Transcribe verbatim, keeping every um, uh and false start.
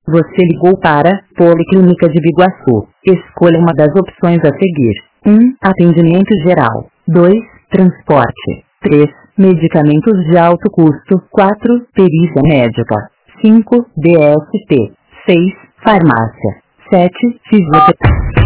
Você ligou para Policlínica de Biguaçu. Escolha uma das opções a seguir. um. Atendimento geral. dois. Transporte. três. Medicamentos de alto custo. quatro. Perícia médica. cinco. D S T. seis. Farmácia. sete. Fisioterapia.